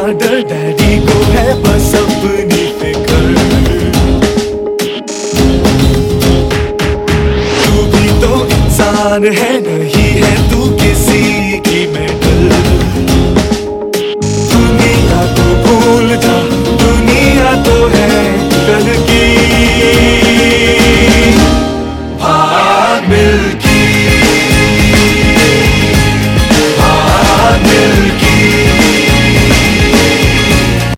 डर डैडी को है बस अपनी फिक्र। तू भी तो इंसान है, नहीं है तू किसी की मेडल। दुनिया को भूल जा, दुनिया तो है कल की। भाग मिलके